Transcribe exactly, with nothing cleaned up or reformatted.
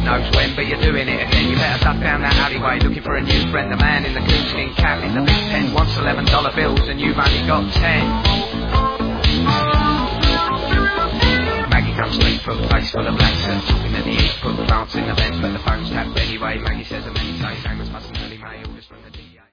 knows when, but you're doing it again. You better duck down that alleyway looking for a new friend. The man in the coonskin cap in the big tent wants eleven dollar bills and you've only got ten. Maggie comes straight from the face full of black suit, talking at the east, put the dance in the bench, but the phone's tapped anyway. Maggie says a many times,